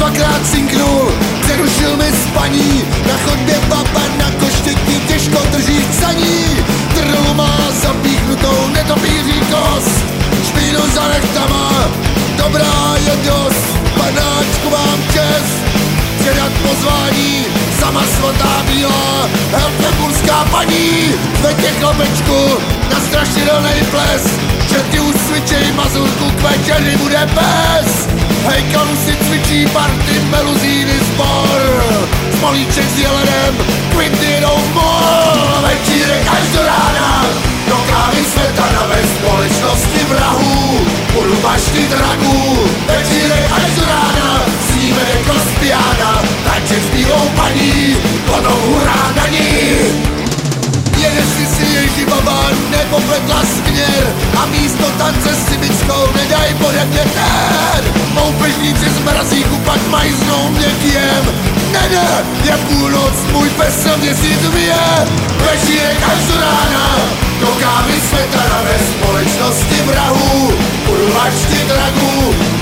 dvakrát cinknul, přerušil mi spaní. Na chodbě baba na koštěti těžko drží psaní. Trlu má zapíchnutou netopíří kost, špínu za nechtama, dobrá je dost. Panáčku mám čest předat pozvání, sama svatá bílá helfenburská paní. Zveďte chlapečku na strašidelnej ples, že ty už cvičej mazurku, k večeri bude pes. Hejkalu si cvičí party meluzíny sbor, smolíček s jelenem, kvinty jedou v mol. Večírek až do rána, do kávy smetana ve společnosti vrahů, budu baštit dragů. Večírek až do rána, sníme jako z piana, tanček s bílou paní, potom hurá na ní. Jen jestli si ježí baba nepopletla směr a místo tance s cibickou nedaj pode mě ten. Moupežníci z mrazíku pak majznou měkkým. Ne, je půlnoc, můj pes se měsíc vije. Večírek až do rána, do kávy smetana ve společnosti vrahů, budu lačtit dragů.